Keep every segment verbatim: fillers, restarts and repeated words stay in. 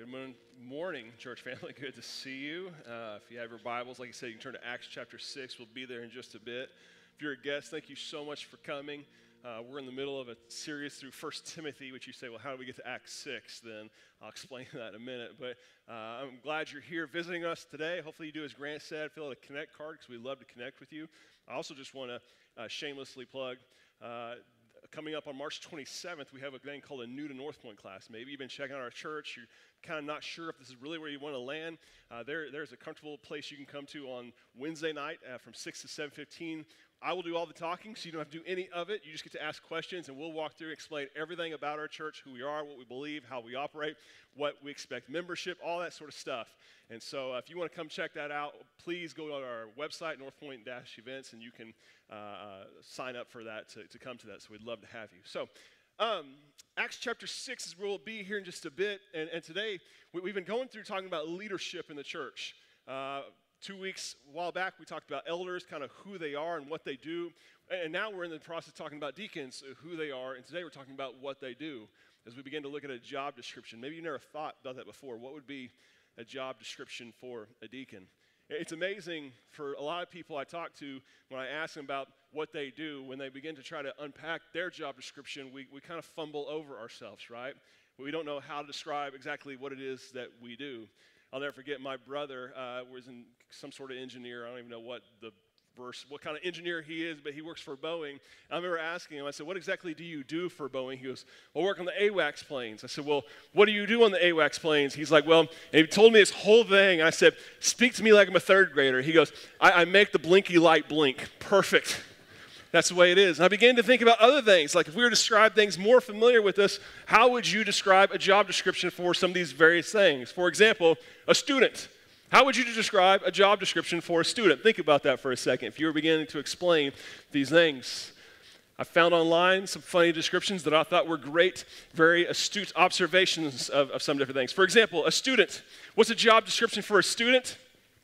Good morning, morning, church family. Good to see you. Uh, if you have your Bibles, like I said, you can turn to Acts chapter six. We'll be there in just a bit. If you're a guest, thank you so much for coming. Uh, we're in the middle of a series through First Timothy, which you say, well, how do we get to Acts six? Then I'll explain that in a minute. But uh, I'm glad you're here visiting us today. Hopefully you do, as Grant said, fill out a Connect card because we love to connect with you. I also just want to uh, shamelessly plug uh, coming up on March twenty-seventh, we have a thing called a New to North Point class. Maybe you've been checking out our church. You're kind of not sure if this is really where you want to land. Uh, there, there's a comfortable place you can come to on Wednesday night uh, from six to seven fifteen. I will do all the talking, so you don't have to do any of it. You just get to ask questions, and we'll walk through and explain everything about our church, who we are, what we believe, how we operate, what we expect, membership, all that sort of stuff. And so uh, if you want to come check that out, please go to our website, northpoint-events, and you can uh, uh, sign up for that to, to come to that. So we'd love to have you. So um, Acts chapter six is where we'll be here in just a bit. And, and today we, we've been going through talking about leadership in the church. Uh, Two weeks, a while back, we talked about elders, kind of who they are and what they do. And now we're in the process of talking about deacons, who they are. And today we're talking about what they do as we begin to look at a job description. Maybe you never thought about that before. What would be a job description for a deacon? It's amazing for a lot of people I talk to when I ask them about what they do, when they begin to try to unpack their job description, we, we kind of fumble over ourselves, right? We don't know how to describe exactly what it is that we do. I'll never forget my brother uh, was in some sort of engineer. I don't even know what the verse, what kind of engineer he is, but he works for Boeing. And I remember asking him, I said, what exactly do you do for Boeing? He goes, well, I work on the AWACS planes. I said, well, what do you do on the AWACS planes? He's like, well, and he told me this whole thing. I said, speak to me like I'm a third grader. He goes, I, I make the blinky light blink. Perfect. That's the way it is. And I began to think about other things. Like if we were to describe things more familiar with us, how would you describe a job description for some of these various things? For example, a student. How would you describe a job description for a student? Think about that for a second. If you were beginning to explain these things. I found online some funny descriptions that I thought were great, very astute observations of, of some different things. For example, a student. What's a job description for a student?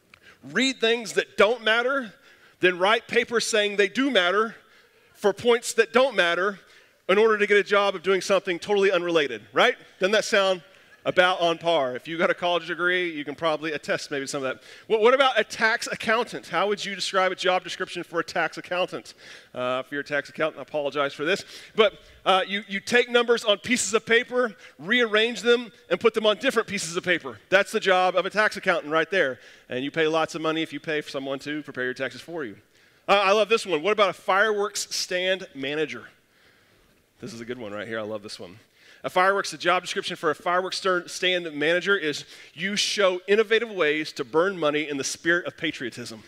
Read things that don't matter, then write papers saying they do matter for points that don't matter in order to get a job of doing something totally unrelated, right? Doesn't that sound about on par? If you got a college degree, you can probably attest maybe some of that. Well, what about a tax accountant? How would you describe a job description for a tax accountant? Uh, if you're a tax accountant, I apologize for this. But uh, you, you take numbers on pieces of paper, rearrange them, and put them on different pieces of paper. That's the job of a tax accountant right there. And you pay lots of money if you pay for someone to prepare your taxes for you. Uh, I love this one. What about a fireworks stand manager? This is a good one right here. I love this one. A fireworks, the job description for a fireworks stand manager is you show innovative ways to burn money in the spirit of patriotism.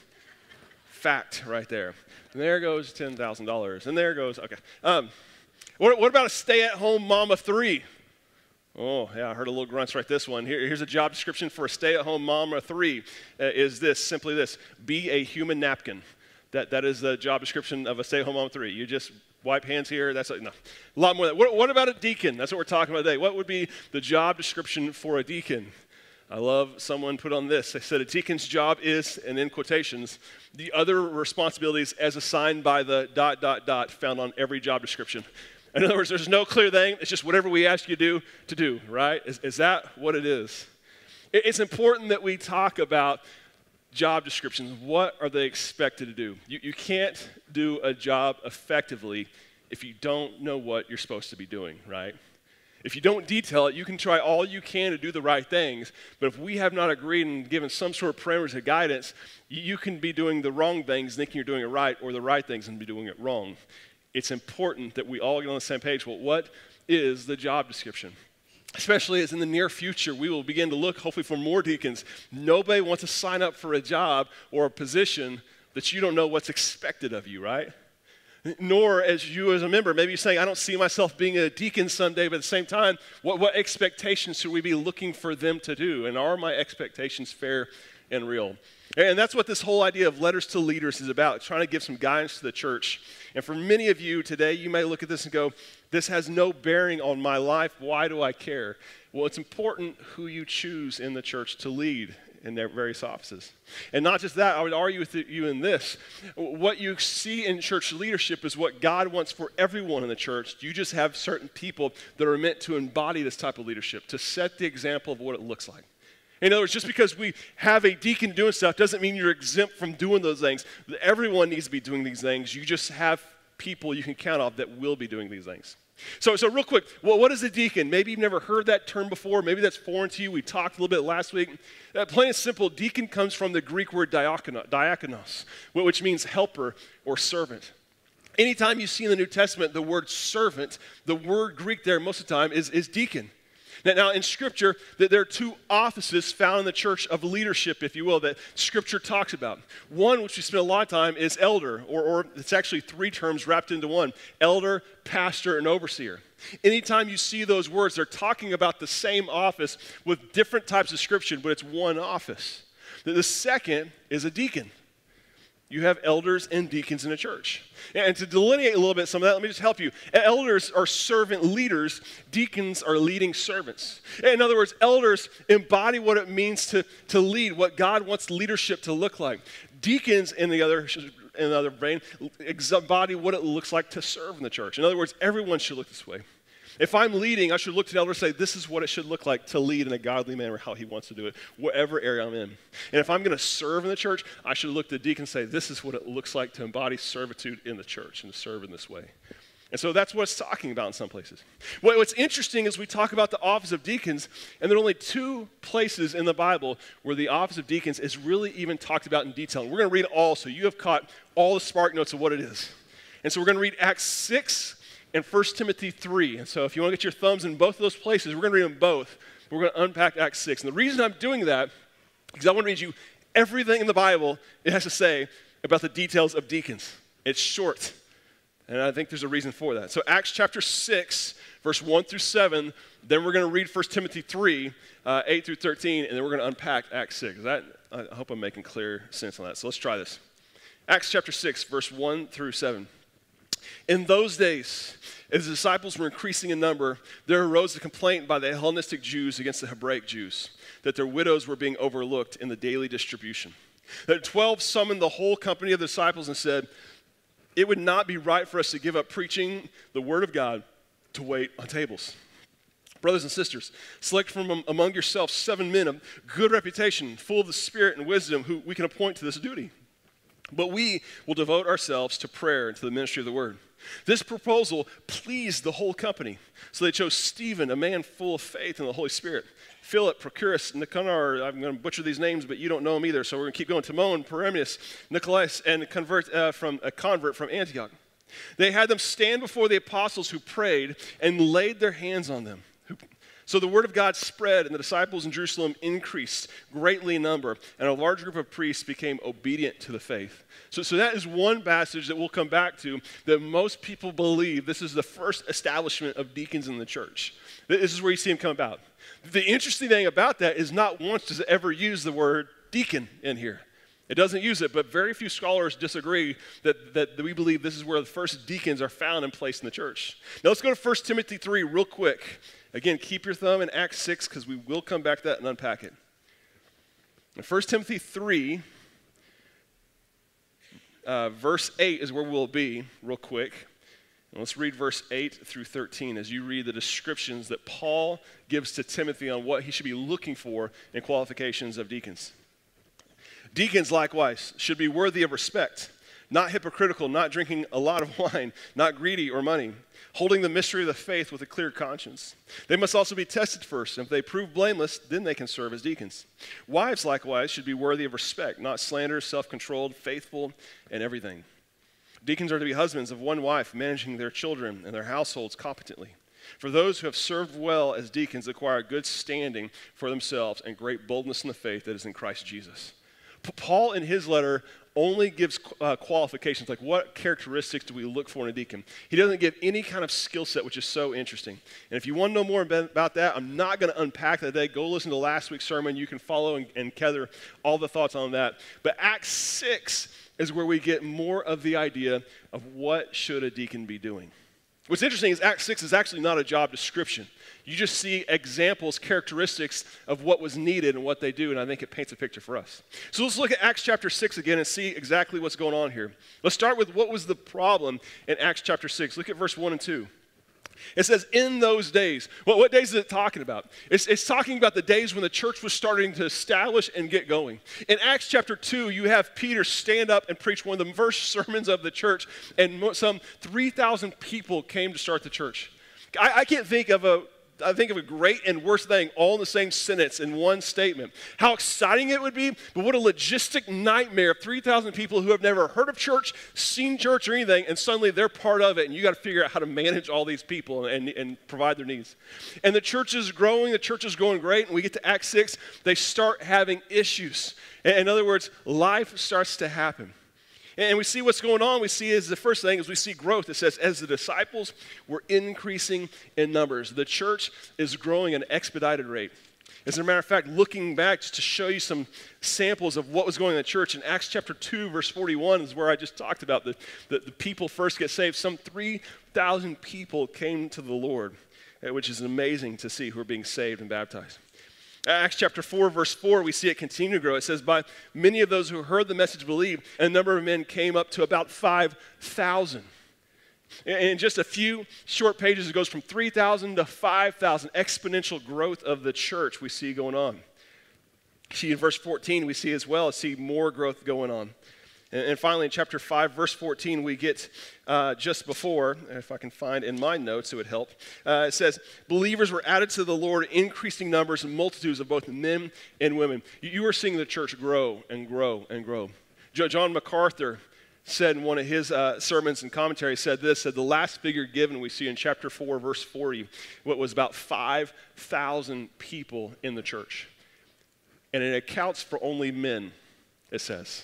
Fact right there. And there goes ten thousand dollars. And there goes, okay. Um, what, what about a stay-at-home mama three? Oh, yeah, I heard a little grunts right this one. Here, here's a job description for a stay-at-home mama three. Uh, is this, simply this, be a human napkin. That, that is the job description of a stay-at-home mom three. You just wipe hands here. That's a, no, a lot more than that. What, what about a deacon? That's what we're talking about today. What would be the job description for a deacon? I love someone put on this. They said a deacon's job is, and in quotations, the other responsibilities as assigned by the dot, dot, dot found on every job description. In other words, there's no clear thing. It's just whatever we ask you to do, to do, right? Is, is that what it is? It, it's important that we talk about job descriptions. What are they expected to do? You, you can't do a job effectively if you don't know what you're supposed to be doing, right? If you don't detail it, you can try all you can to do the right things, but if we have not agreed and given some sort of parameters of guidance, you, you can be doing the wrong things thinking you're doing it right, or the right things and be doing it wrong. It's important that we all get on the same page. Well, what is the job description? Especially as in the near future, we will begin to look, hopefully, for more deacons. Nobody wants to sign up for a job or a position that you don't know what's expected of you, right? Nor as you as a member, maybe you're saying, I don't see myself being a deacon someday, but at the same time, what, what expectations should we be looking for them to do? And are my expectations fair and real? And that's what this whole idea of letters to leaders is about, trying to give some guidance to the church. And for many of you today, you may look at this and go, this has no bearing on my life. Why do I care? Well, it's important who you choose in the church to lead. in their various offices. And not just that, I would argue with you in this. What you see in church leadership is what God wants for everyone in the church. You just have certain people that are meant to embody this type of leadership, to set the example of what it looks like. In other words, just because we have a deacon doing stuff doesn't mean you're exempt from doing those things. Everyone needs to be doing these things. You just have people you can count on that will be doing these things. So, so real quick, well, what is a deacon? Maybe you've never heard that term before. Maybe that's foreign to you. We talked a little bit last week. Uh, plain and simple, deacon comes from the Greek word diakonos, diakonos, which means helper or servant. Anytime you see in the New Testament the word servant, the word Greek there most of the time is, is deacon. Now, now, in Scripture, that there are two offices found in the church of leadership, if you will, that Scripture talks about. One, which we spend a lot of time, is elder, or, or it's actually three terms wrapped into one: elder, pastor, and overseer. Anytime you see those words, they're talking about the same office with different types of description, but it's one office. The, the second is a deacon. You have elders and deacons in a church. And to delineate a little bit some of that, let me just help you. Elders are servant leaders. Deacons are leading servants. In other words, elders embody what it means to, to lead, what God wants leadership to look like. Deacons, in the other in the other brain, embody what it looks like to serve in the church. In other words, everyone should look this way. If I'm leading, I should look to the elder and say, this is what it should look like to lead in a godly manner, how he wants to do it, whatever area I'm in. And if I'm going to serve in the church, I should look to the deacon and say, this is what it looks like to embody servitude in the church and to serve in this way. And so that's what it's talking about in some places. What's interesting is we talk about the office of deacons, and there are only two places in the Bible where the office of deacons is really even talked about in detail. And we're going to read it all, so you have caught all the spark notes of what it is. And so we're going to read Acts six and First Timothy three. And so if you want to get your thumbs in both of those places, we're going to read them both. We're going to unpack Acts six. And the reason I'm doing that is I want to read you everything in the Bible it has to say about the details of deacons. It's short, and I think there's a reason for that. So Acts chapter six, verse one through seven, then we're going to read First Timothy three, uh, eight through thirteen, and then we're going to unpack Acts six. That, I hope I'm making clear sense on that. So let's try this. Acts chapter six, verse one through seven. In those days, as the disciples were increasing in number, there arose a complaint by the Hellenistic Jews against the Hebraic Jews that their widows were being overlooked in the daily distribution. The twelve summoned the whole company of the disciples and said, it would not be right for us to give up preaching the word of God to wait on tables. Brothers and sisters, select from among yourselves seven men of good reputation, full of the Spirit and wisdom, who we can appoint to this duty. But we will devote ourselves to prayer and to the ministry of the word. This proposal pleased the whole company. So they chose Stephen, a man full of faith in the Holy Spirit. Philip, Prochorus, Nicanor, I'm going to butcher these names, but you don't know them either, so we're going to keep going. Timon, Parmenas, Nicholas, and convert, uh, from, a convert from Antioch. They had them stand before the apostles who prayed and laid their hands on them. So the word of God spread, and the disciples in Jerusalem increased greatly in number, and a large group of priests became obedient to the faith. So, so that is one passage that we'll come back to that most people believe this is the first establishment of deacons in the church. This is where you see them come about. The interesting thing about that is not once does it ever use the word deacon in here. It doesn't use it, but very few scholars disagree that, that, that we believe this is where the first deacons are found and placed in the church. Now let's go to First Timothy three real quick. Again, keep your thumb in Acts six because we will come back to that and unpack it. In First Timothy three, uh, verse eight is where we'll be real quick. And let's read verse eight through thirteen as you read the descriptions that Paul gives to Timothy on what he should be looking for in qualifications of deacons. Deacons, likewise, should be worthy of respect, not hypocritical, not drinking a lot of wine, not greedy or money, holding the mystery of the faith with a clear conscience. They must also be tested first, and if they prove blameless, then they can serve as deacons. Wives, likewise, should be worthy of respect, not slanderous, self-controlled, faithful in everything. Deacons are to be husbands of one wife, managing their children and their households competently. For those who have served well as deacons acquire good standing for themselves and great boldness in the faith that is in Christ Jesus. Paul, in his letter, only gives uh, qualifications, like what characteristics do we look for in a deacon. He doesn't give any kind of skill set, which is so interesting. And if you want to know more about that, I'm not going to unpack that today. Go listen to last week's sermon. You can follow and, and gather all the thoughts on that. But Acts six is where we get more of the idea of what should a deacon be doing. What's interesting is Acts six is actually not a job description. You just see examples, characteristics of what was needed and what they do, and I think it paints a picture for us. So let's look at Acts chapter six again and see exactly what's going on here. Let's start with what was the problem in Acts chapter six. Look at verse one and two. It says, in those days. Well, what days is it talking about? It's, it's talking about the days when the church was starting to establish and get going. In Acts chapter two, you have Peter stand up and preach one of the first sermons of the church, and some three thousand people came to start the church. I, I can't think of a I think of a great and worst thing all in the same sentence in one statement. How exciting it would be, but what a logistic nightmare. three thousand people who have never heard of church, seen church or anything, and suddenly they're part of it, and you got to figure out how to manage all these people and, and provide their needs. And the church is growing, the church is going great, and we get to Acts six, they start having issues. In other words, life starts to happen. And we see what's going on. We see is the first thing is we see growth. It says, as the disciples were increasing in numbers, the church is growing at an expedited rate. As a matter of fact, looking back just to show you some samples of what was going on in the church, in Acts chapter two, verse forty-one is where I just talked about the, the, the people first get saved. Some three thousand people came to the Lord, which is amazing to see who are being saved and baptized. Acts chapter four, verse four, we see it continue to grow. It says, by many of those who heard the message believed, and a number of men came up to about five thousand. In just a few short pages, it goes from three thousand to five thousand, exponential growth of the church we see going on. See, in verse fourteen, we see as well, see more growth going on. And finally, in chapter five, verse fourteen, we get uh, just before, if I can find in my notes, it would help. Uh, it says, believers were added to the Lord, increasing numbers and multitudes of both men and women. You are seeing the church grow and grow and grow. John MacArthur said in one of his uh, sermons and commentaries, said this, said the last figure given we see in chapter four, verse forty, what was about five thousand people in the church. And it accounts for only men, it says.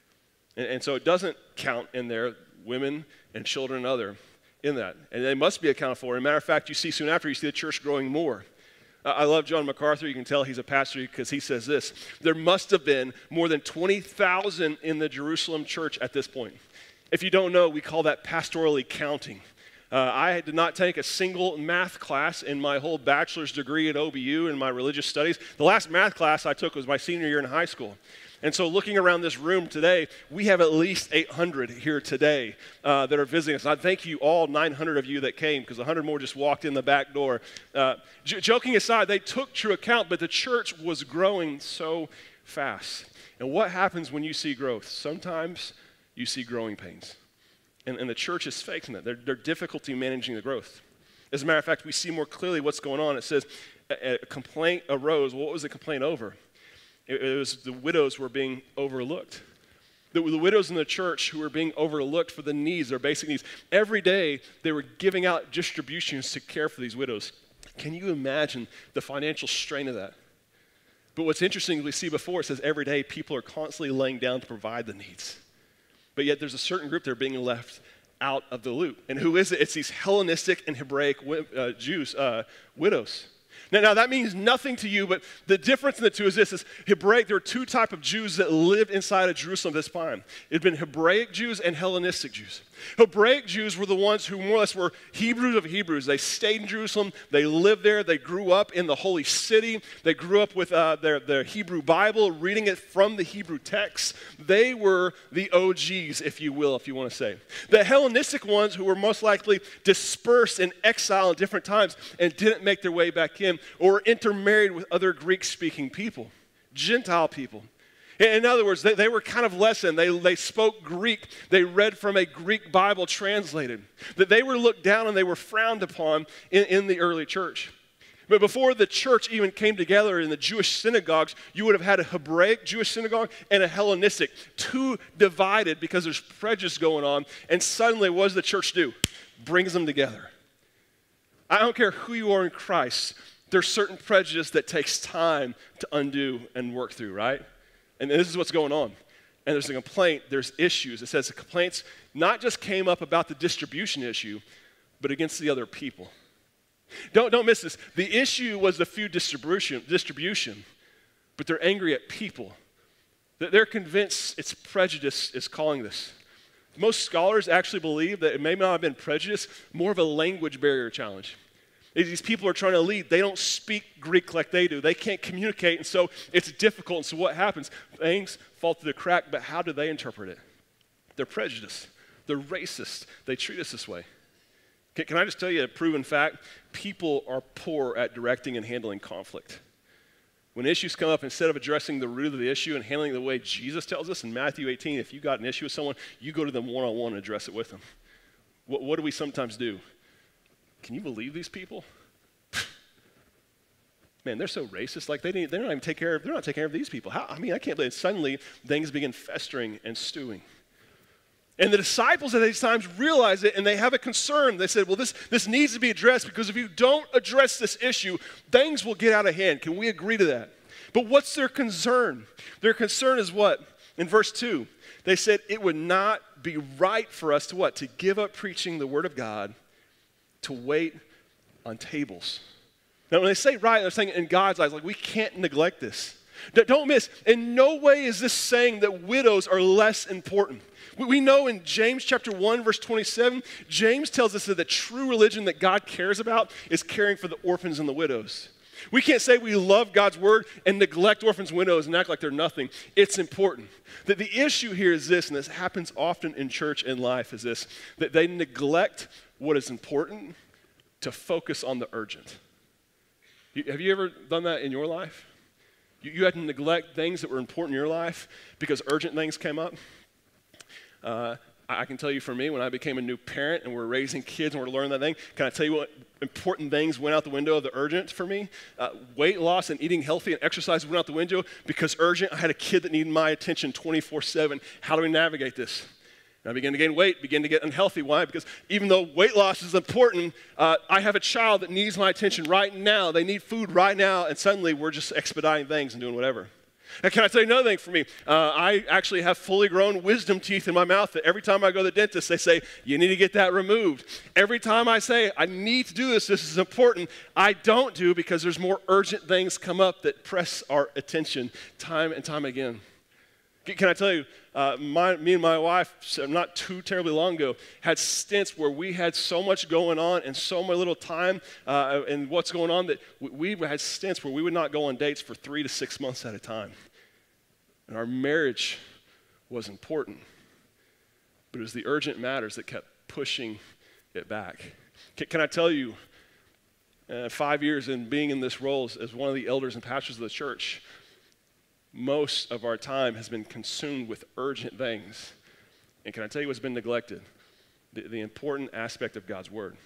And so it doesn't count in there women and children and other in that. And they must be accounted for. As a matter of fact, you see soon after, you see the church growing more. Uh, I love John MacArthur. You can tell he's a pastor because he says this. There must have been more than twenty thousand in the Jerusalem church at this point. If you don't know, we call that pastorally counting. Uh, I did not take a single math class in my whole bachelor's degree at O B U in my religious studies. The last math class I took was my senior year in high school. And so looking around this room today, we have at least eight hundred here today uh, that are visiting us. And I thank you all nine hundred of you that came, because one hundred more just walked in the back door. Uh, j- joking aside, they took true account, but the church was growing so fast. And what happens when you see growth? Sometimes you see growing pains. And, and the church is facing that. Their, their difficulty managing the growth. As a matter of fact, we see more clearly what's going on. It says a, a complaint arose. Well, what was the complaint over? It, it was the widows were being overlooked. The, the widows in the church who were being overlooked for the needs, their basic needs. Every day, they were giving out distributions to care for these widows. Can you imagine the financial strain of that? But what's interesting, we see before, it says every day people are constantly laying down to provide the needs. But yet there's a certain group that are being left out of the loop. And who is it? It's these Hellenistic and Hebraic uh, Jews, uh, widows. Now, now, that means nothing to you, but the difference in the two is this, is Hebraic, there were two types of Jews that lived inside of Jerusalem at this time. It had been Hebraic Jews and Hellenistic Jews. Hebraic Jews were the ones who more or less were Hebrews of Hebrews. They stayed in Jerusalem, they lived there, they grew up in the holy city, they grew up with uh, their, their Hebrew Bible, reading it from the Hebrew text. They were the O Gs, if you will, if you want to say. The Hellenistic ones who were most likely dispersed in exile at different times and didn't make their way back in, or intermarried with other Greek-speaking people, Gentile people. In other words, they, they were kind of less than. They, they spoke Greek. They read from a Greek Bible translated. That they were looked down and they were frowned upon in, in the early church. But before the church even came together in the Jewish synagogues, you would have had a Hebraic Jewish synagogue and a Hellenistic, two divided because there's prejudice going on. And suddenly, what does the church do? Brings them together. I don't care who you are in Christ. There's certain prejudice that takes time to undo and work through, right? And this is what's going on. And there's a complaint, there's issues. It says the complaints not just came up about the distribution issue, but against the other people. Don't, don't miss this. The issue was the food distribution, distribution, but they're angry at people. They're convinced it's prejudice is calling this. Most scholars actually believe that it may not have been prejudice, more of a language barrier challenge. These people are trying to lead. They don't speak Greek like they do. They can't communicate, and so it's difficult. And so what happens? Things fall through the crack, but how do they interpret it? They're prejudiced. They're racist. They treat us this way. Can, can I just tell you a proven fact? People are poor at directing and handling conflict. When issues come up, instead of addressing the root of the issue and handling it the way Jesus tells us in Matthew eighteen, if you got an issue with someone, you go to them one-on-one and address it with them. What, what do we sometimes do? Can you believe these people? Man, they're so racist. Like they didn't, they're not even take care of. They're not taking care of these people. How? I mean, I can't believe it. Suddenly things begin festering and stewing. And the disciples at these times realize it, and they have a concern. They said, "Well, this this needs to be addressed because if you don't address this issue, things will get out of hand." Can we agree to that? But what's their concern? Their concern is what? In verse two, they said it would not be right for us to what? To give up preaching the word of God, to wait on tables. Now, when they say right, they're saying in God's eyes, like we can't neglect this. Don't miss, in no way is this saying that widows are less important. We know in James chapter one, verse twenty-seven, James tells us that the true religion that God cares about is caring for the orphans and the widows. We can't say we love God's word and neglect orphans and widows and act like they're nothing. It's important. That the issue here is this, and this happens often in church and life, is this, that they neglect what is important to focus on the urgent. You, have you ever done that in your life? You, you had to neglect things that were important in your life because urgent things came up? Uh, I can tell you for me, when I became a new parent and we're raising kids and we're learning that thing, can I tell you what important things went out the window of the urgent for me? Uh, weight loss and eating healthy and exercise went out the window because urgent. I had a kid that needed my attention twenty-four seven. How do we navigate this? And I began to gain weight, began to get unhealthy. Why? Because even though weight loss is important, uh, I have a child that needs my attention right now. They need food right now, and suddenly we're just expediting things and doing whatever. And can I tell you another thing for me? Uh, I actually have fully grown wisdom teeth in my mouth that every time I go to the dentist, they say, you need to get that removed. Every time I say, I need to do this, this is important, I don't do because there's more urgent things come up that press our attention time and time again. Can I tell you, uh, my, me and my wife, not too terribly long ago, had stints where we had so much going on and so much little time uh, and what's going on that we, we had stints where we would not go on dates for three to six months at a time. And our marriage was important, but it was the urgent matters that kept pushing it back. Can, can I tell you, uh, five years in being in this role as, as one of the elders and pastors of the church, most of our time has been consumed with urgent things. And can I tell you what's been neglected? The, the important aspect of God's word.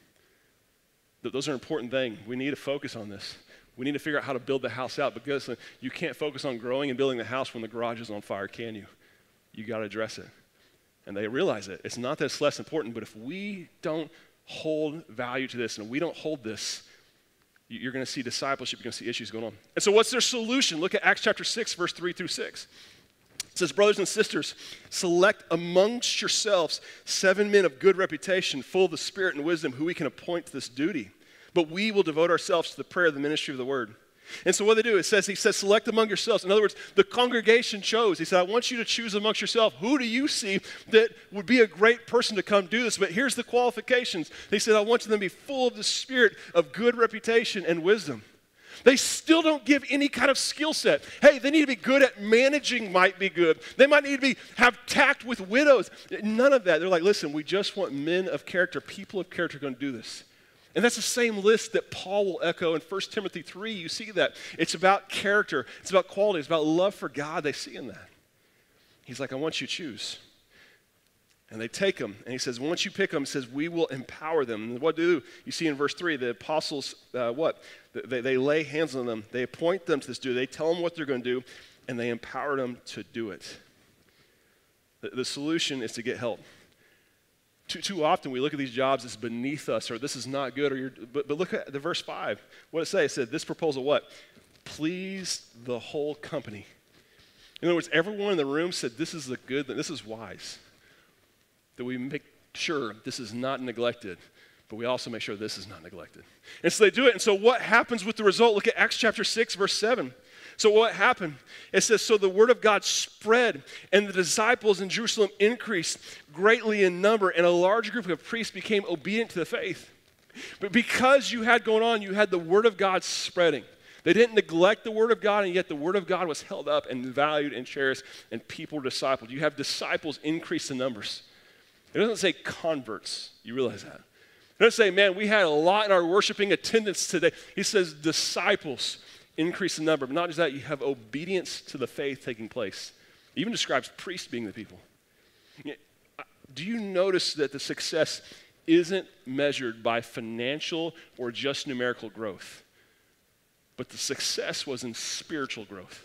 Th- those are important things. We need to focus on this. We need to figure out how to build the house out because uh, you can't focus on growing and building the house when the garage is on fire, can you? You got to address it. And they realize it. It's not that it's less important, but if we don't hold value to this and we don't hold this, you're going to see discipleship, you're going to see issues going on. And so what's their solution? Look at Acts chapter six, verse three through six. It says, brothers and sisters, select amongst yourselves seven men of good reputation, full of the Spirit and wisdom, who we can appoint to this duty. But we will devote ourselves to the prayer of the ministry of the word. And so what they do, it says, he says, select among yourselves. In other words, the congregation chose. He said, I want you to choose amongst yourself. Who do you see that would be a great person to come do this? But here's the qualifications. He said, I want them to be full of the Spirit of good reputation and wisdom. They still don't give any kind of skill set. Hey, they need to be good at managing, might be good. They might need to be have tact with widows. None of that. They're like, listen, we just want men of character, people of character going to do this. And that's the same list that Paul will echo in First Timothy three. You see that. It's about character. It's about quality. It's about love for God. They see in that. He's like, I want you to choose. And they take them. And he says, once you pick them, he says, we will empower them. And what do you see in verse three? The apostles, uh, what? They, they lay hands on them. They appoint them to this duty. They tell them what they're going to do, and they empower them to do it. The, the solution is to get help. Too, too often we look at these jobs as beneath us, or this is not good, or you're, but, but look at the verse five. What did it say? It said, this proposal what? Pleased the whole company. In other words, everyone in the room said, this is the good, this is wise. That we make sure this is not neglected, but we also make sure this is not neglected. And so they do it, and so what happens with the result? Look at Acts chapter six, verse seven. So what happened? It says, so the word of God spread, and the disciples in Jerusalem increased greatly in number, and a large group of priests became obedient to the faith. But because you had going on, you had the word of God spreading. They didn't neglect the word of God, and yet the word of God was held up and valued and cherished, and people were discipled. You have disciples increase in numbers. It doesn't say converts. You realize that? It doesn't say, man, we had a lot in our worshiping attendance today. He says disciples increase in number. But not just that, you have obedience to the faith taking place. It even describes priests being the people. Do you notice that the success isn't measured by financial or just numerical growth? But the success was in spiritual growth.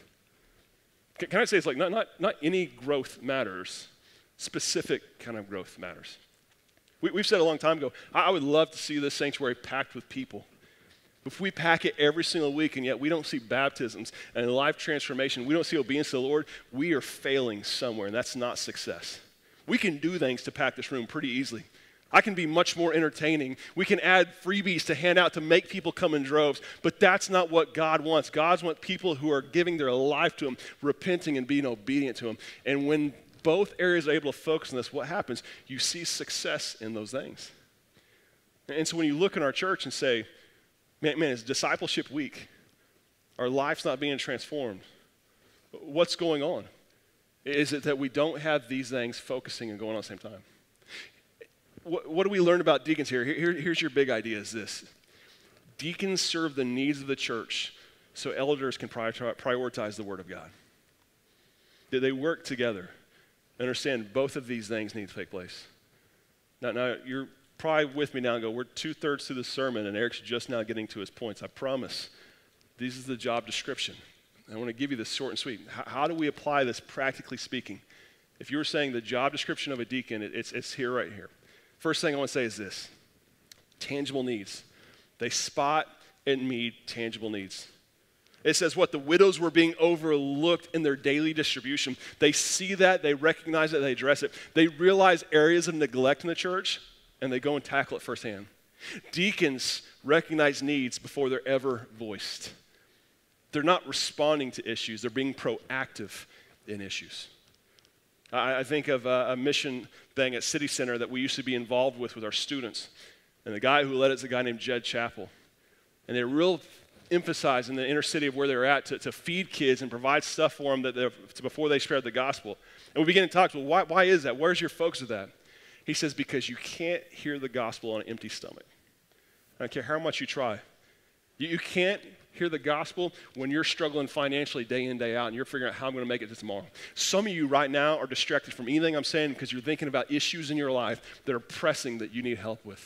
Can I say it's like not, not, not any growth matters. Specific kind of growth matters. We, we've said a long time ago, I, I would love to see this sanctuary packed with people. If we pack it every single week and yet we don't see baptisms and life transformation, we don't see obedience to the Lord, we are failing somewhere, and that's not success. We can do things to pack this room pretty easily. I can be much more entertaining. We can add freebies to hand out to make people come in droves, but that's not what God wants. God wants people who are giving their life to Him, repenting and being obedient to Him. And when both areas are able to focus on this, what happens? You see success in those things. And so when you look in our church and say, man, man, it's discipleship week. Our life's not being transformed. What's going on? Is it that we don't have these things focusing and going on at the same time? What, what do we learn about deacons here? Here? Here's your big idea is this. Deacons serve the needs of the church so elders can prioritize the word of God. That they work together. Understand both of these things need to take place. Now, now you're probably with me now and go, we're two-thirds through the sermon and Eric's just now getting to his points. I promise. This is the job description. I want to give you this short and sweet. How, how do we apply this practically speaking? If you were saying the job description of a deacon, it, it's, it's here right here. First thing I want to say is this. Tangible needs. They spot and meet tangible needs. It says what? The widows were being overlooked in their daily distribution. They see that, they recognize it, they address it. They realize areas of neglect in the church, and they go and tackle it firsthand. Deacons recognize needs before they're ever voiced. They're not responding to issues, they're being proactive in issues. I, I think of a, a mission thing at City Center that we used to be involved with with our students. And the guy who led it is a guy named Jed Chappell. And they're real emphasized in the inner city of where they're at to, to feed kids and provide stuff for them that before they spread the gospel. And we begin to talk, well, why, why is that? Where's your focus of that? He says, because you can't hear the gospel on an empty stomach. I don't care how much you try. You, you can't hear the gospel when you're struggling financially day in, day out, and you're figuring out how I'm going to make it to tomorrow. Some of you right now are distracted from anything I'm saying because you're thinking about issues in your life that are pressing that you need help with.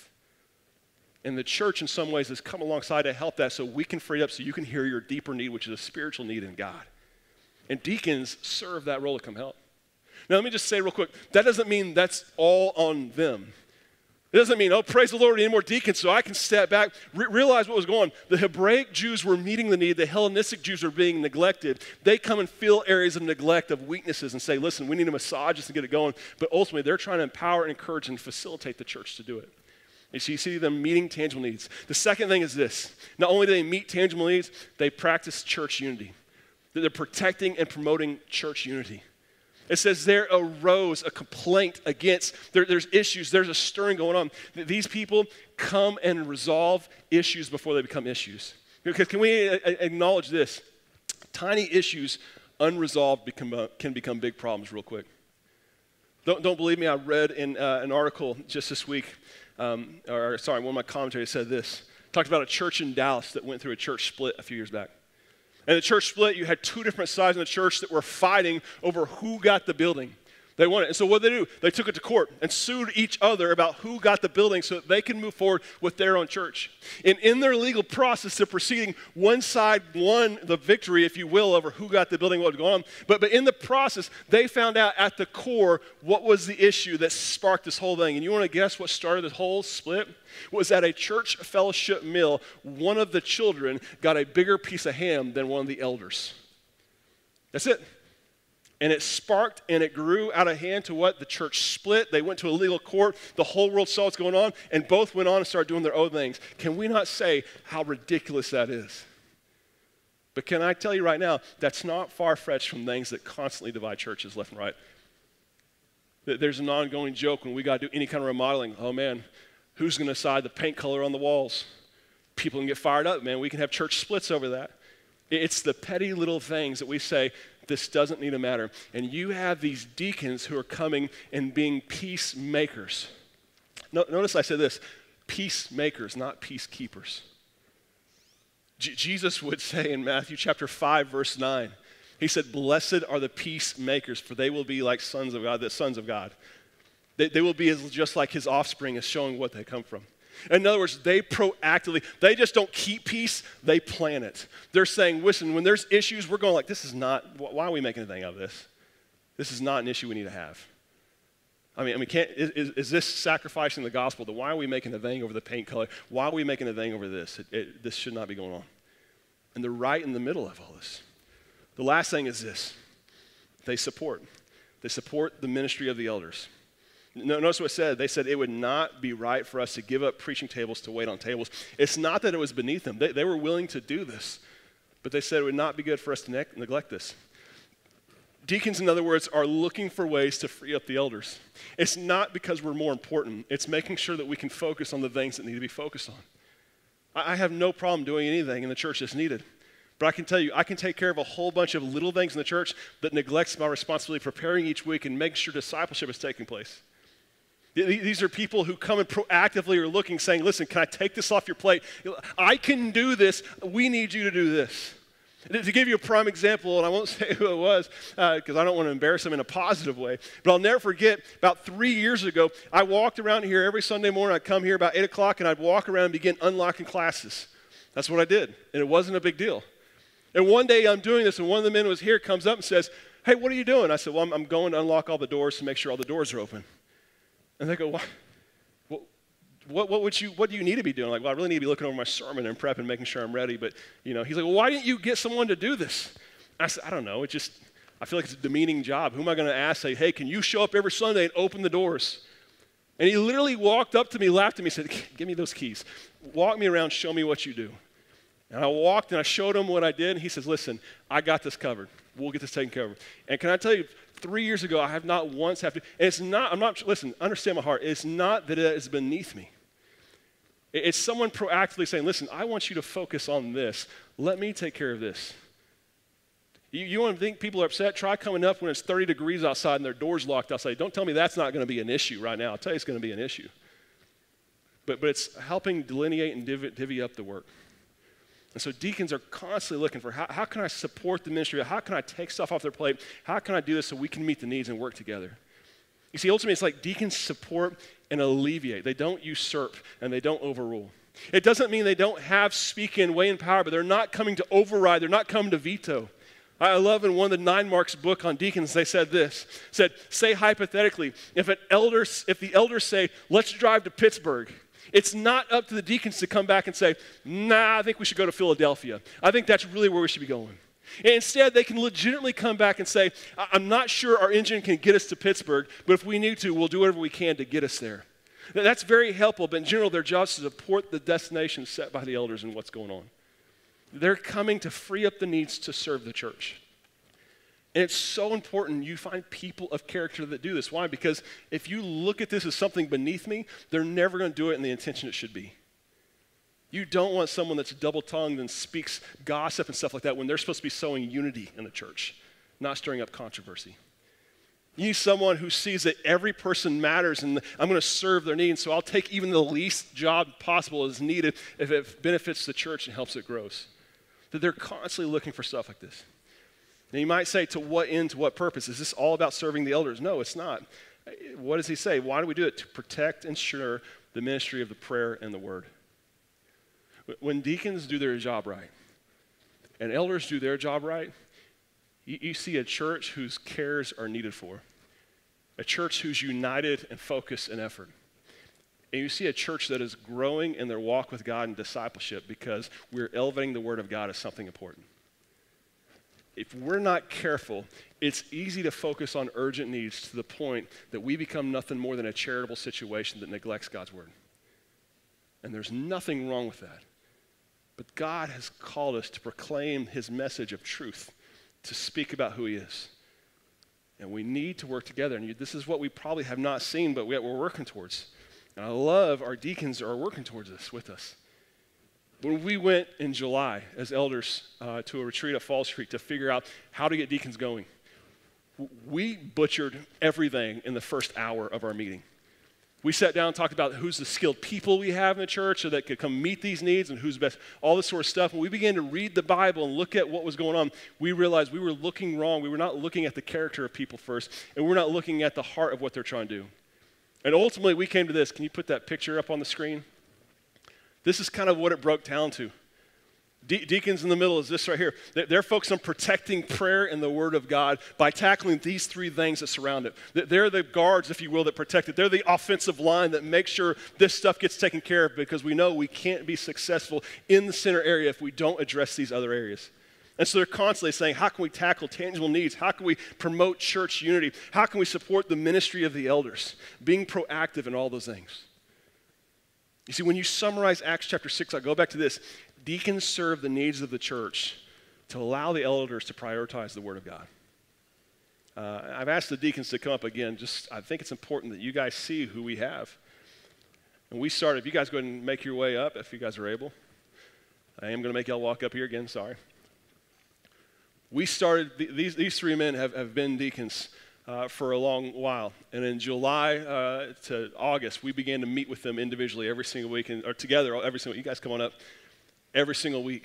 And the church, in some ways, has come alongside to help that so we can free up so you can hear your deeper need, which is a spiritual need in God. And deacons serve that role to come help. Now, let me just say real quick, that doesn't mean that's all on them. It doesn't mean, oh, praise the Lord, we need more deacons so I can step back. Re- realize what was going on. The Hebraic Jews were meeting the need. The Hellenistic Jews were being neglected. They come and fill areas of neglect, of weaknesses, and say, listen, we need a massage just to get it going. But ultimately, they're trying to empower and encourage and facilitate the church to do it. And so you see them meeting tangible needs. The second thing is this. Not only do they meet tangible needs, they practice church unity. They're protecting and promoting church unity. It says there arose a complaint against, there, there's issues, there's a stirring going on. These people come and resolve issues before they become issues. Because can we acknowledge this? Tiny issues, unresolved, become, uh, can become big problems real quick. Don't, don't believe me, I read in uh, an article just this week, um, or sorry, one of my commentators said this. Talked about a church in Dallas that went through a church split a few years back. And the church split, you had two different sides in the church that were fighting over who got the building. They wanted it. And so what did they do? They took it to court and sued each other about who got the building so that they can move forward with their own church. And in their legal process of proceeding, one side won the victory, if you will, over who got the building, what was going on. But, but in the process, they found out at the core what was the issue that sparked this whole thing. And you want to guess what started this whole split? Was at a church fellowship meal, one of the children got a bigger piece of ham than one of the elders. That's it. And it sparked and it grew out of hand to what? The church split. They went to a legal court. The whole world saw what's going on, and both went on and started doing their own things. Can we not say how ridiculous that is? But can I tell you right now, that's not far-fetched from things that constantly divide churches left and right. There's an ongoing joke when we got to do any kind of remodeling. Oh, man, who's going to decide the paint color on the walls? People can get fired up, man. We can have church splits over that. It's the petty little things that we say, this doesn't need to matter. And you have these deacons who are coming and being peacemakers. No, notice I said this, peacemakers, not peacekeepers. J- Jesus would say in Matthew chapter five, verse nine, he said, blessed are the peacemakers, for they will be like sons of God, the sons of God. They, they will be as, just like his offspring, as showing what they come from. In other words, they proactively, they just don't keep peace, they plan it. They're saying, listen, when there's issues, we're going like, this is not, why are we making anything out of this? This is not an issue we need to have. I mean, I mean can't, is, is this sacrificing the gospel? Then why are we making a thing over the paint color? Why are we making a thing over this? It, it, this should not be going on. And they're right in the middle of all this. The last thing is this. They support. They support the ministry of the elders. Notice what it said. They said it would not be right for us to give up preaching tables to wait on tables. It's not that it was beneath them. They, they were willing to do this. But they said it would not be good for us to ne- neglect this. Deacons, in other words, are looking for ways to free up the elders. It's not because we're more important. It's making sure that we can focus on the things that need to be focused on. I, I have no problem doing anything in the church that's needed. But I can tell you, I can take care of a whole bunch of little things in the church that neglects my responsibility preparing each week and making sure discipleship is taking place. These are people who come and proactively are looking, saying, listen, can I take this off your plate? I can do this. We need you to do this. To give you a prime example, and I won't say who it was because uh, I don't want to embarrass them in a positive way, but I'll never forget, about three years ago, I walked around here every Sunday morning. I'd come here about eight o'clock, and I'd walk around and begin unlocking classes. That's what I did, and it wasn't a big deal. And one day I'm doing this, and one of the men who was here comes up and says, hey, what are you doing? I said, well, I'm, I'm going to unlock all the doors to make sure all the doors are open. And they go, what, what, what, would you, what do you need to be doing? I'm like, well, I really need to be looking over my sermon and prepping, making sure I'm ready. But, you know, he's like, well, why didn't you get someone to do this? I said, I don't know. It just, I feel like it's a demeaning job. Who am I going to ask, say, hey, can you show up every Sunday and open the doors? And he literally walked up to me, laughed at me, said, give me those keys. Walk me around, show me what you do. And I walked and I showed him what I did. And he says, listen, I got this covered. We'll get this taken care of. And can I tell you, three years ago, I have not once have to, and it's not, I'm not, listen, understand my heart. It's not that it is beneath me. It's someone proactively saying, listen, I want you to focus on this. Let me take care of this. You, you want to think people are upset? Try coming up when it's thirty degrees outside and their door's locked outside. Don't tell me that's not going to be an issue right now. I'll tell you it's going to be an issue. But, but it's helping delineate and divvy, divvy up the work. And so deacons are constantly looking for how, how can I support the ministry? How can I take stuff off their plate? How can I do this so we can meet the needs and work together? You see, ultimately, it's like deacons support and alleviate. They don't usurp and they don't overrule. It doesn't mean they don't have speak in, weigh in power, but they're not coming to override. They're not coming to veto. I love in one of the Nine Marks book on deacons, they said this, said, say hypothetically, if an elder, if the elders say, let's drive to Pittsburgh, it's not up to the deacons to come back and say, nah, I think we should go to Philadelphia. I think that's really where we should be going. And instead, they can legitimately come back and say, I'm not sure our engine can get us to Pittsburgh, but if we need to, we'll do whatever we can to get us there. That's very helpful, but in general, their job is to support the destination set by the elders and what's going on. They're coming to free up the needs to serve the church. And it's so important you find people of character that do this. Why? Because if you look at this as something beneath me, they're never going to do it in the intention it should be. You don't want someone that's double-tongued and speaks gossip and stuff like that when they're supposed to be sowing unity in the church, not stirring up controversy. You need someone who sees that every person matters and I'm going to serve their needs, so I'll take even the least job possible as needed if it benefits the church and helps it grow. That they're constantly looking for stuff like this. Now you might say, to what end, to what purpose? Is this all about serving the elders? No, it's not. What does he say? Why do we do it? To protect and ensure the ministry of the prayer and the word. When deacons do their job right, and elders do their job right, you, you see a church whose cares are needed for. A church who's united and focused in effort. And you see a church that is growing in their walk with God and discipleship because we're elevating the word of God as something important. If we're not careful, it's easy to focus on urgent needs to the point that we become nothing more than a charitable situation that neglects God's word. And there's nothing wrong with that. But God has called us to proclaim his message of truth, to speak about who he is. And we need to work together. And you, this is what we probably have not seen, but we, we're working towards. And I love our deacons are working towards this with us. When we went in July as elders uh, to a retreat at Falls Creek to figure out how to get deacons going, we butchered everything in the first hour of our meeting. We sat down and talked about who's the skilled people we have in the church so that could come meet these needs and who's best, all this sort of stuff. When we began to read the Bible and look at what was going on, we realized we were looking wrong. We were not looking at the character of people first, and we're not looking at the heart of what they're trying to do. And ultimately, we came to this. Can you put that picture up on the screen? This is kind of what it broke down to. De- deacons in the middle is this right here. They're focused on protecting prayer and the Word of God by tackling these three things that surround it. They're the guards, if you will, that protect it. They're the offensive line that makes sure this stuff gets taken care of, because we know we can't be successful in the center area if we don't address these other areas. And so they're constantly saying, how can we tackle tangible needs? How can we promote church unity? How can we support the ministry of the elders? Being proactive in all those things. You see, when you summarize Acts chapter six, I go back to this. Deacons serve the needs of the church to allow the elders to prioritize the Word of God. Uh, I've asked the deacons to come up again. Just, I think it's important that you guys see who we have. And we started, if you guys go ahead and make your way up, if you guys are able. I am going to make y'all walk up here again, sorry. We started, these, these three men have, have been deacons uh, for a long while. And in July uh, to August, we began to meet with them individually every single week, and, or together every single week. You guys come on up. Every single week.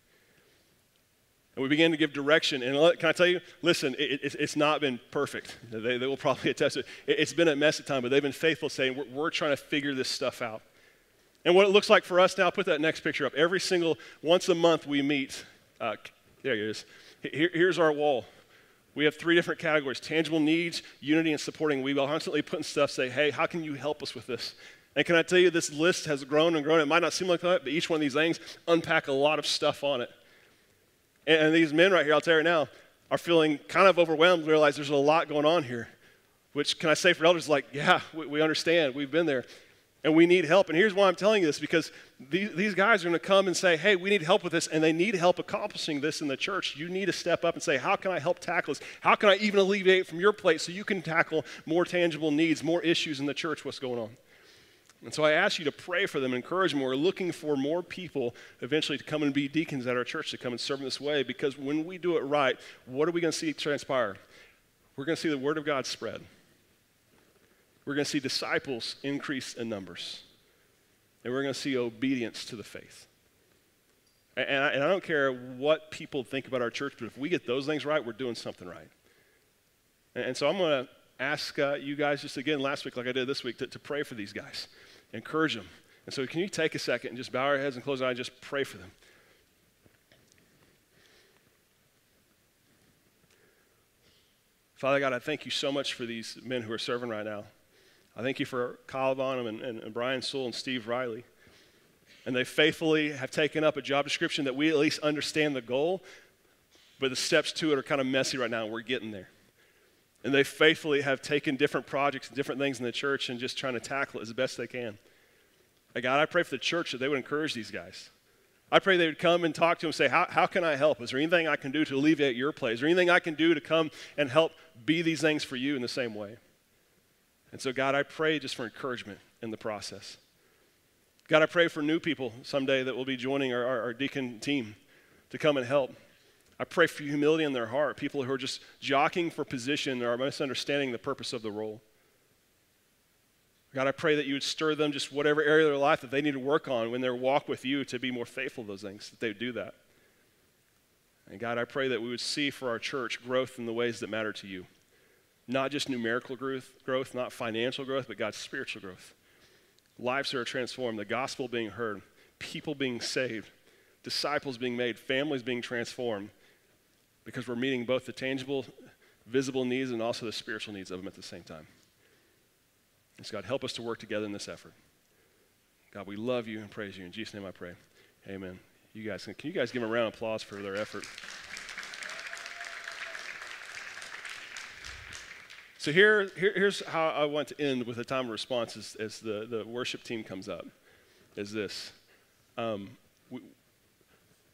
And we began to give direction. And let, can I tell you, listen, it, it, it's not been perfect. They, they will probably attest to it. it. It's been a mess at times, but they've been faithful, saying, we're, we're trying to figure this stuff out. And what it looks like for us now, put that next picture up. Every single, once a month we meet. Uh, there it is. Here, here's our wall. We have three different categories: tangible needs, unity, and supporting. We will constantly put in stuff, say, hey, how can you help us with this? And can I tell you, this list has grown and grown. It might not seem like that, but each one of these things unpack a lot of stuff on it. And, and these men right here, I'll tell you right now, are feeling kind of overwhelmed, realize there's a lot going on here. Which, can I say for elders, like, yeah, we, we understand. We've been there. And we need help. And here's why I'm telling you this, because these, these guys are going to come and say, hey, we need help with this, and they need help accomplishing this in the church. You need to step up and say, how can I help tackle this? How can I even alleviate from your plate so you can tackle more tangible needs, more issues in the church, what's going on? And so I ask you to pray for them, encourage them. We're looking for more people eventually to come and be deacons at our church, to come and serve in this way, because when we do it right, what are we going to see transpire? We're going to see the Word of God spread. We're going to see disciples increase in numbers. And we're going to see obedience to the faith. And, and, I, and I don't care what people think about our church, but if we get those things right, we're doing something right. And, and so I'm going to ask uh, you guys just again last week, like I did this week, to, to pray for these guys. Encourage them. And so can you take a second and just bow our heads and close our eyes and just pray for them? Father God, I thank you so much for these men who are serving right now. I thank you for Kyle Bonham and, and, and Brian Sewell and Steve Riley. And they faithfully have taken up a job description that we at least understand the goal, but the steps to it are kind of messy right now, and we're getting there. And they faithfully have taken different projects and different things in the church and just trying to tackle it as best they can. And God, I pray for the church that they would encourage these guys. I pray they would come and talk to them and say, how, how can I help? Is there anything I can do to alleviate your play? Is there anything I can do to come and help be these things for you in the same way? And so, God, I pray just for encouragement in the process. God, I pray for new people someday that will be joining our, our, our deacon team to come and help. I pray for humility in their heart, people who are just jockeying for position or misunderstanding the purpose of the role. God, I pray that you would stir them just whatever area of their life that they need to work on when they walk with you to be more faithful to those things, that they would do that. And God, I pray that we would see for our church growth in the ways that matter to you. Not just numerical growth, growth, not financial growth, but God's spiritual growth. Lives that are transformed, the gospel being heard, people being saved, disciples being made, families being transformed, because we're meeting both the tangible, visible needs and also the spiritual needs of them at the same time. And so God, help us to work together in this effort. God, we love you and praise you. In Jesus' name I pray. Amen. You guys, can you guys give them a round of applause for their effort? So here, here, here's how I want to end with a time of response as, as the, the worship team comes up, is this. Um, we,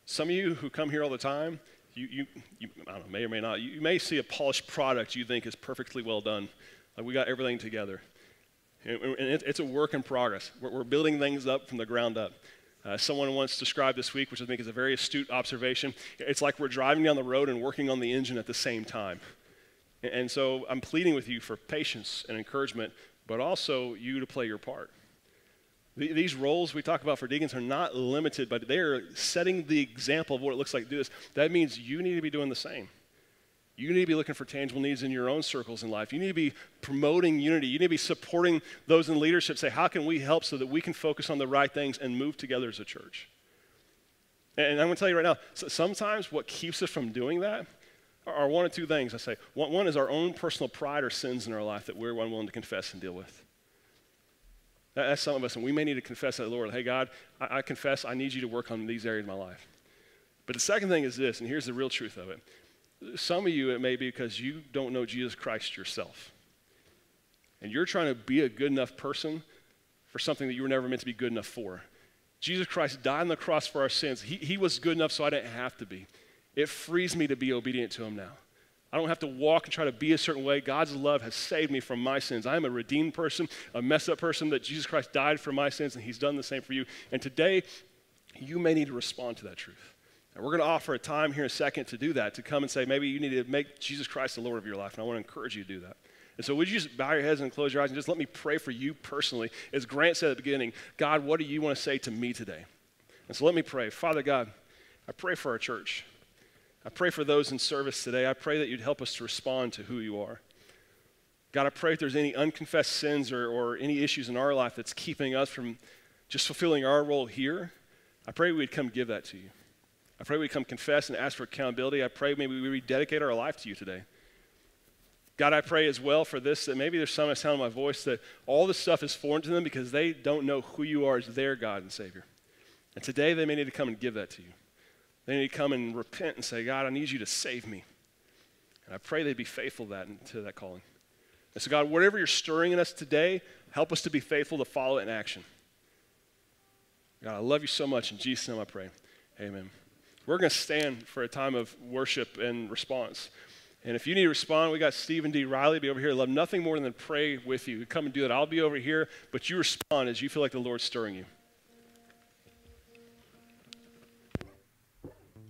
Some of you who come here all the time, you, you, you I don't know, may or may not, you may see a polished product you think is perfectly well done. Like we got everything together. And, and it, it's a work in progress. We're, we're building things up from the ground up. Uh, someone once described this week, which I think is a very astute observation, it's like we're driving down the road and working on the engine at the same time. And, and so I'm pleading with you for patience and encouragement, but also you to play your part. The, these roles we talk about for deacons are not limited, but they are setting the example of what it looks like to do this. That means you need to be doing the same. You need to be looking for tangible needs in your own circles in life. You need to be promoting unity. You need to be supporting those in leadership. Say, how can we help so that we can focus on the right things and move together as a church? And I'm going to tell you right now, so sometimes what keeps us from doing that are one or two things. I say, one, one is our own personal pride or sins in our life that we're unwilling to confess and deal with. That, that's some of us, and we may need to confess that to the Lord. Hey, God, I, I confess I need you to work on these areas of my life. But the second thing is this, and here's the real truth of it. Some of you, it may be because you don't know Jesus Christ yourself. And you're trying to be a good enough person for something that you were never meant to be good enough for. Jesus Christ died on the cross for our sins. He, he was good enough so I didn't have to be. It frees me to be obedient to him now. I don't have to walk and try to be a certain way. God's love has saved me from my sins. I am a redeemed person, a messed up person that Jesus Christ died for my sins, and he's done the same for you. And today, you may need to respond to that truth. And we're going to offer a time here in a second to do that, to come and say, maybe you need to make Jesus Christ the Lord of your life, and I want to encourage you to do that. And so would you just bow your heads and close your eyes and just let me pray for you personally. As Grant said at the beginning, God, what do you want to say to me today? And so let me pray. Father God, I pray for our church. I pray for those in service today. I pray that you'd help us to respond to who you are. God, I pray if there's any unconfessed sins or, or any issues in our life that's keeping us from just fulfilling our role here, I pray we'd come give that to you. I pray we come confess and ask for accountability. I pray maybe we rededicate our life to you today. God, I pray as well for this, that maybe there's some that sound of my voice that all this stuff is foreign to them because they don't know who you are as their God and Savior. And today they may need to come and give that to you. They need to come and repent and say, God, I need you to save me. And I pray they'd be faithful to that, to that calling. And so God, whatever you're stirring in us today, help us to be faithful to follow it in action. God, I love you so much. In Jesus' name I pray. Amen. We're going to stand for a time of worship and response. And if you need to respond, we got Stephen D. Riley be over here. Love nothing more than to pray with you. Come and do that. I'll be over here, but you respond as you feel like the Lord's stirring you.